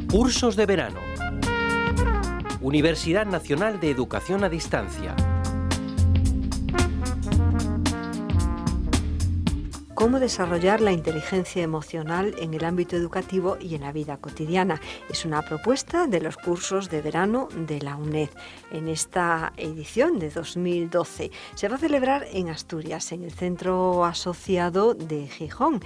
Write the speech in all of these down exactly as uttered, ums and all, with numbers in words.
Cursos de verano. Universidad Nacional de Educación a Distancia. Cómo desarrollar la inteligencia emocional en el ámbito educativo y en la vida cotidiana. Es una propuesta de los cursos de verano de la UNED. En esta edición de dos mil doce se va a celebrar en Asturias, en el Centro Asociado de Gijón.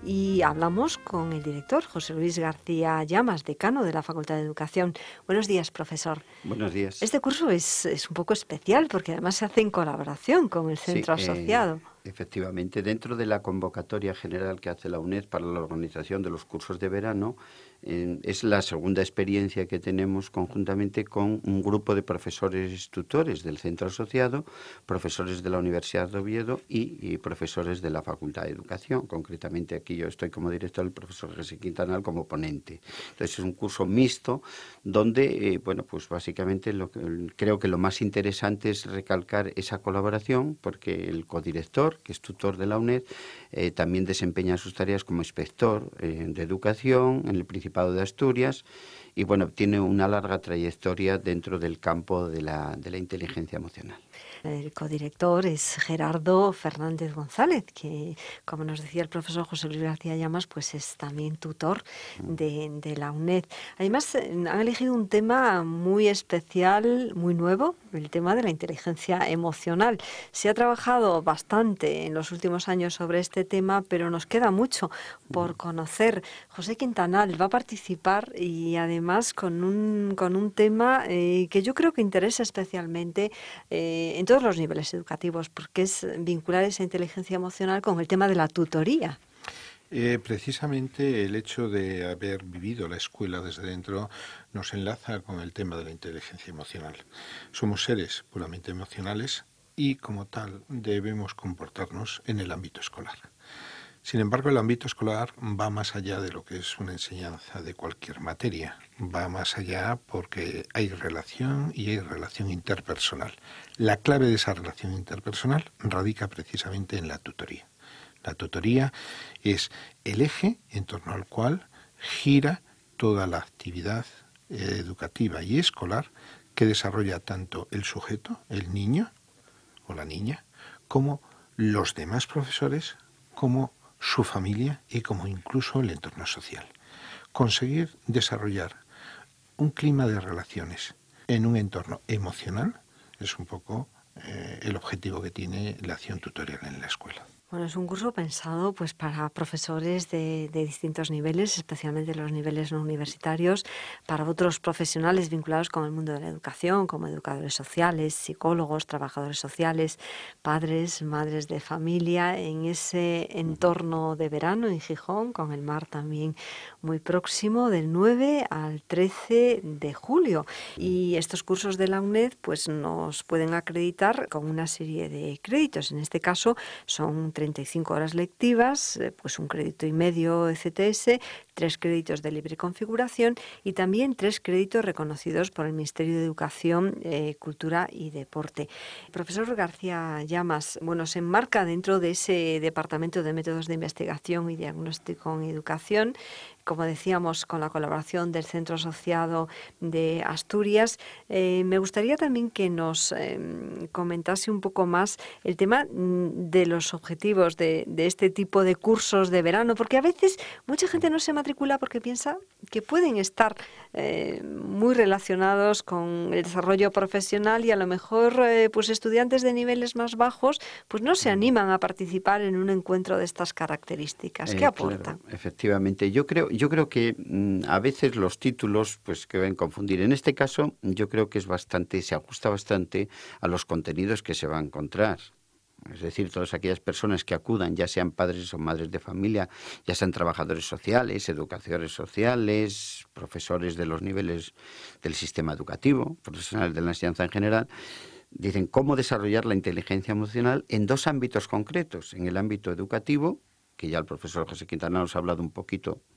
Y hablamos con el director, José Luis García Llamas, decano de la Facultad de Educación. Buenos días, profesor. Buenos días. Este curso es, es un poco especial porque además se hace en colaboración con el Centro sí, Asociado. Eh... Efectivamente, dentro de la convocatoria general que hace la UNED para la organización de los cursos de verano, eh, es la segunda experiencia que tenemos conjuntamente con un grupo de profesores tutores del centro asociado, profesores de la Universidad de Oviedo y, y profesores de la Facultad de Educación. Concretamente aquí yo estoy como director, el profesor José Quintanal como ponente. Entonces es un curso mixto donde, eh, bueno, pues básicamente lo que, creo que lo más interesante es recalcar esa colaboración, porque el codirector, que es tutor de la UNED, eh, también desempeña sus tareas como inspector eh, de educación en el Principado de Asturias y bueno, tiene una larga trayectoria dentro del campo de la, de la inteligencia emocional. El codirector es Gerardo Fernández González, que, como nos decía el profesor José Luis García Llamas, pues es también tutor de, de la UNED. Además, han elegido un tema muy especial, muy nuevo, el tema de la inteligencia emocional. Se ha trabajado bastante en los últimos años sobre este tema, pero nos queda mucho por conocer. José Quintanal va a participar y además con un, con un tema eh, que yo creo que interesa especialmente eh, en todos los niveles educativos, porque es vincular esa inteligencia emocional con el tema de la tutoría. Eh, precisamente el hecho de haber vivido la escuela desde dentro nos enlaza con el tema de la inteligencia emocional. Somos seres puramente emocionales y como tal debemos comportarnos en el ámbito escolar. Sin embargo, el ámbito escolar va más allá de lo que es una enseñanza de cualquier materia. Va más allá porque hay relación y hay relación interpersonal. La clave de esa relación interpersonal radica precisamente en la tutoría. La tutoría es el eje en torno al cual gira toda la actividad educativa y escolar que desarrolla tanto el sujeto, el niño o la niña, como los demás profesores, como su familia y como incluso el entorno social. Conseguir desarrollar un clima de relaciones en un entorno emocional es un poco eh, el objetivo que tiene la acción tutorial en la escuela. Bueno, es un curso pensado pues para profesores de, de distintos niveles, especialmente los niveles no universitarios, para otros profesionales vinculados con el mundo de la educación, como educadores sociales, psicólogos, trabajadores sociales, padres, madres de familia, en ese entorno de verano en Gijón, con el mar también muy próximo, del nueve al trece de julio. Y estos cursos de la UNED pues nos pueden acreditar con una serie de créditos. En este caso son treinta y cinco horas lectivas, pues un crédito y medio E C T S, tres créditos de libre configuración y también tres créditos reconocidos por el Ministerio de Educación, eh, Cultura y Deporte. El profesor García Llamas, bueno, se enmarca dentro de ese Departamento de Métodos de Investigación y Diagnóstico en Educación, como decíamos, con la colaboración del Centro Asociado de Asturias. Eh, me gustaría también que nos eh, comentase un poco más el tema de los objetivos de, de este tipo de cursos de verano, porque a veces mucha gente no se matricula porque piensa que pueden estar eh, muy relacionados con el desarrollo profesional y a lo mejor eh, pues estudiantes de niveles más bajos pues no se animan a participar en un encuentro de estas características. ¿Qué Eh, aporta? Claro, efectivamente, yo creo Yo creo que mmm, a veces los títulos pues que van a confundir. En este caso, yo creo que es bastante, se ajusta bastante a los contenidos que se va a encontrar. Es decir, todas aquellas personas que acudan, ya sean padres o madres de familia, ya sean trabajadores sociales, educadores sociales, profesores de los niveles del sistema educativo, profesionales de la enseñanza en general, dicen cómo desarrollar la inteligencia emocional en dos ámbitos concretos. En el ámbito educativo, que ya el profesor José Quintana nos ha hablado un poquito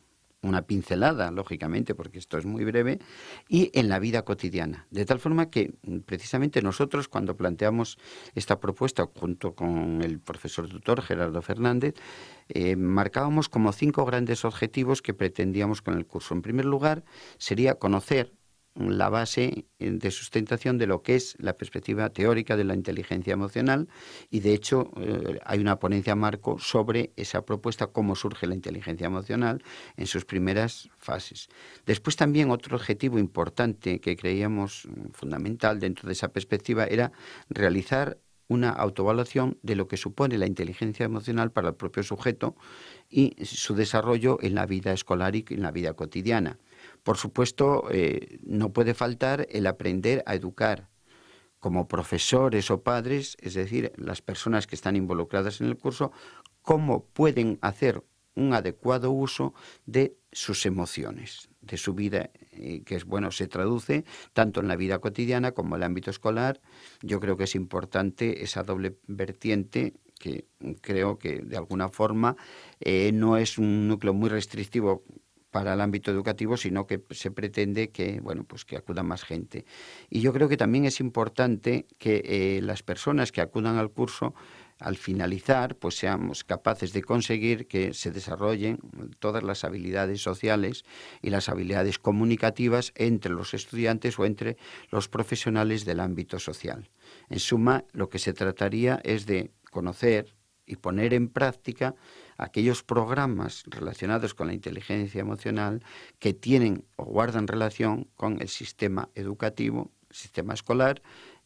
una pincelada, lógicamente, porque esto es muy breve, y en la vida cotidiana. De tal forma que, precisamente, nosotros, cuando planteamos esta propuesta, junto con el profesor tutor Gerardo Fernández, eh, marcábamos como cinco grandes objetivos que pretendíamos con el curso. En primer lugar, sería conocer la base de sustentación de lo que es la perspectiva teórica de la inteligencia emocional, y de hecho eh, hay una ponencia marco sobre esa propuesta, cómo surge la inteligencia emocional en sus primeras fases. Después también otro objetivo importante que creíamos fundamental dentro de esa perspectiva era realizar una autoevaluación de lo que supone la inteligencia emocional para el propio sujeto y su desarrollo en la vida escolar y en la vida cotidiana. Por supuesto, eh, no puede faltar el aprender a educar como profesores o padres, es decir, las personas que están involucradas en el curso, cómo pueden hacer un adecuado uso de sus emociones, de su vida, eh, que es bueno, se traduce tanto en la vida cotidiana como en el ámbito escolar. Yo creo que es importante esa doble vertiente, que creo que de alguna forma eh, no es un núcleo muy restrictivo para el ámbito educativo, sino que se pretende que, bueno, pues que acuda más gente. Y yo creo que también es importante que eh, las personas que acudan al curso, al finalizar, pues seamos capaces de conseguir que se desarrollen todas las habilidades sociales y las habilidades comunicativas entre los estudiantes o entre los profesionales del ámbito social. En suma, lo que se trataría es de conocer y poner en práctica aquellos programas relacionados con la inteligencia emocional que tienen o guardan relación con el sistema educativo, el sistema escolar,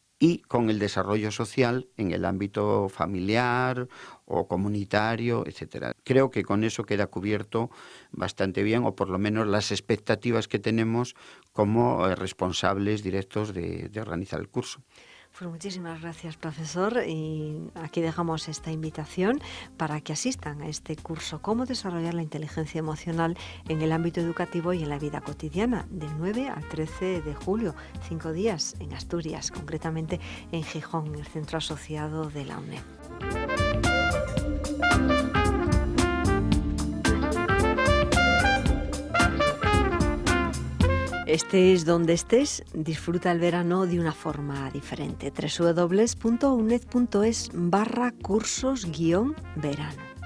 y con el desarrollo social en el ámbito familiar o comunitario, etcétera. Creo que con eso queda cubierto bastante bien, o por lo menos las expectativas que tenemos como eh, responsables directos de, de organizar el curso. Pues muchísimas gracias, profesor, y aquí dejamos esta invitación para que asistan a este curso Cómo desarrollar la inteligencia emocional en el ámbito educativo y en la vida cotidiana, del nueve al trece de julio, cinco días en Asturias, concretamente en Gijón, en el centro asociado de la U N E D. Estés donde estés, disfruta el verano de una forma diferente. doble u doble u doble u punto u n e d punto es barra cursos guión verano.